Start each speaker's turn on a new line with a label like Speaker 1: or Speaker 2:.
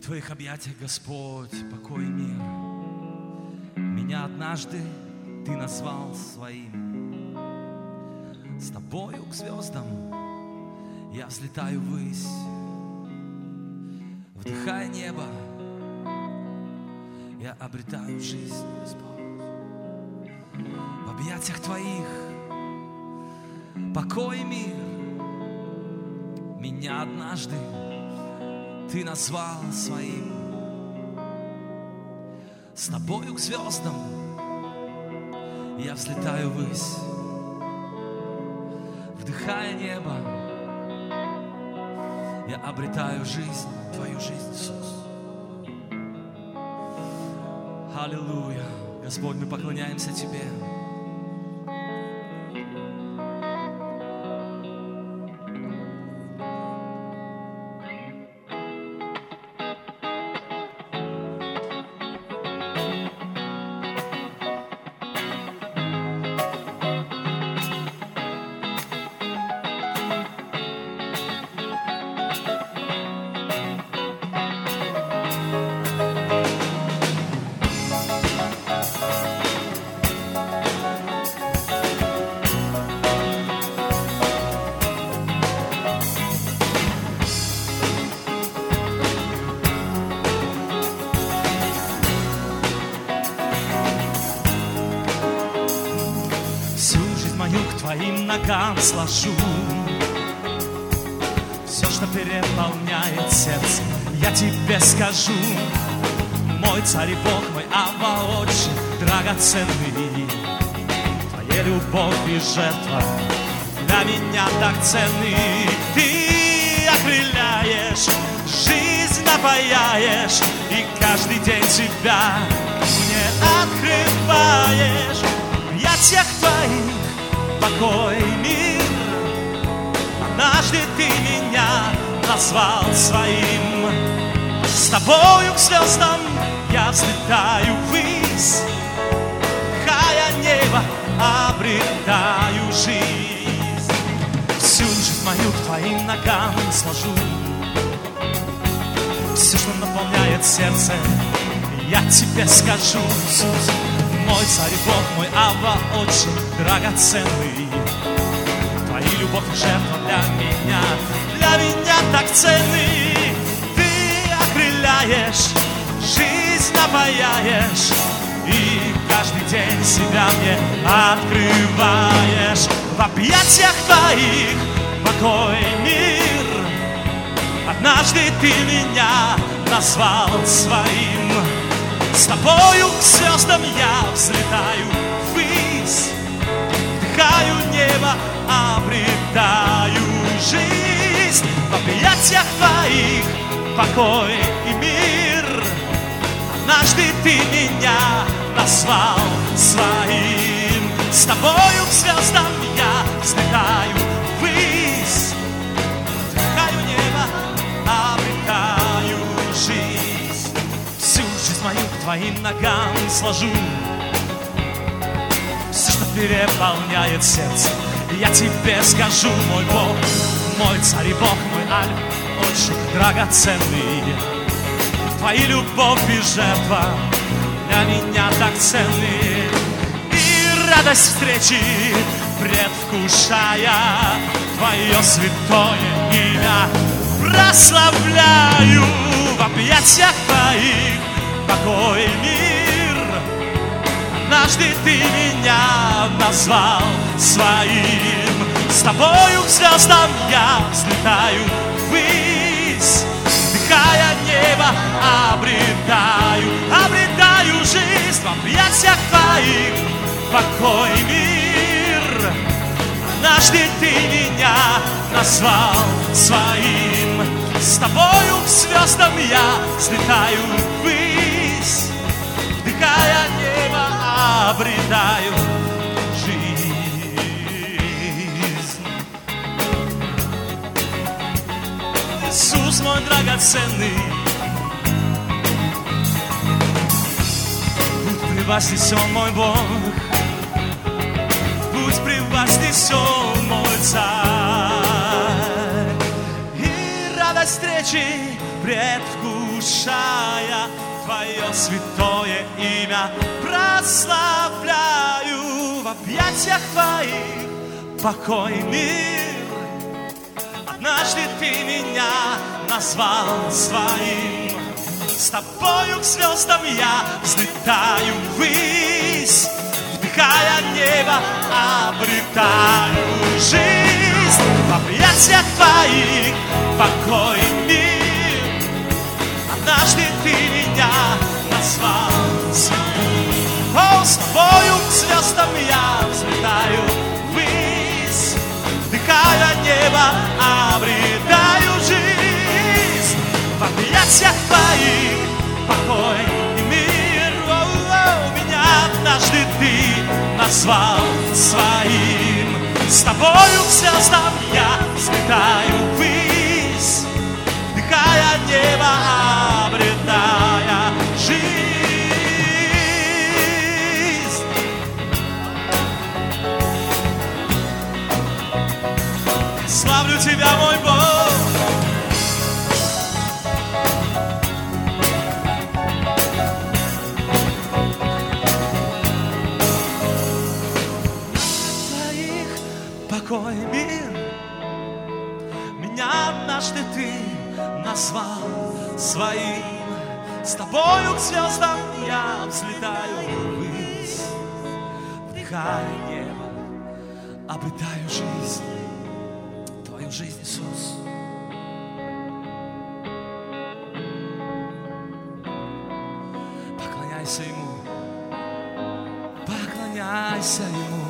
Speaker 1: Твоих объятиях, Господь, покой и мир. Меня однажды Ты назвал своим. С Тобою к звездам я взлетаю ввысь. Вдыхая небо, я обретаю жизнь, Господь. В объятиях Твоих покой и мир. Меня однажды Ты назвал своим. С Тобою к звездам я взлетаю ввысь. Вдыхая небо, я обретаю жизнь, Твою жизнь, Иисус. Аллилуйя. Господь, мы поклоняемся Тебе. Твоим ногам сложу все, что переполняет сердце, я Тебе скажу. Мой Царь и Бог, мой Авва, очень драгоценный. Твоя любовь и жертва для меня так ценны. Ты окрыляешь, жизнь напаяешь, и каждый день Тебя мне открываешь. В объятиях Твоих покой, мир. Однажды Ты меня назвал своим. С Тобою к звездам я взлетаю ввысь. Вдыхая небо, обретаю жизнь. Всю жизнь мою к Твоим ногам сложу. Все, что наполняет сердце, я Тебе скажу, Иисус. Мой Царь и Бог, мой Авва, очень драгоценный. Твоя любовь и жертва для меня так ценны. Ты окрыляешь, жизнь напаяешь, и каждый день себя мне открываешь. В объятиях Твоих покой, мир. Однажды Ты меня назвал своим. С Тобою к звездам я взлетаю ввысь. Вдыхаю небо, обретаю жизнь. В объятиях Твоих покой и мир. Однажды Ты меня назвал своим. С Тобою к звездам я взлетаю ввысь. Вдыхаю небо, обретаю жизнь. Всю жизнь мою к Твоим ногам сложу. Все, что переполняет сердце, я Тебе скажу, мой Бог, мой Царь и Бог, мой Альфа, очень драгоценный. Твоя любовь и жертва для меня так ценны. И радость встречи предвкушая, Твое святое имя прославляю. В объятиях Твоих покой, мир. Однажды Ты меня назвал своим. С Тобою к звездам я взлетаю ввысь. Вдыхая небо, обретаю жизнь. В объятиях Твоих покой, мир. Однажды Ты меня назвал своим. С Тобою к звездам я взлетаю ввысь. Вдыхая небо, обретаю жизнь. Иисус мой драгоценный, будь превознесен мой Бог, будь превознесен мой Царь. И радость встречи предвкушая, душа Твое святое имя прославляю. В объятиях Твоих покой и мир. Однажды Ты меня назвал своим. С Тобою к звездам я взлетаю ввысь, вдыхая небо, обретаю жизнь. В объятиях Твоих покой и мир. Однажды Ты меня назвал своим. О, с Тобою к звездам я взлетаю ввысь, вдыхая небо, обретаю жизнь. В объятиях Твоих покой и мир. Меня однажды Ты назвал своим. С Тобою к звездам я взлетаю ввысь, вдыхая небо, обретая жизнь. Славлю Тебя, мой Бог. Покой, мир. Меня однажды Ты назвал своим. С Тобою к звездам я взлетаю ввысь, вдыхаю небо, обретаю жизнь, Твою жизнь, Иисус. Поклоняйся Ему, поклоняйся Ему.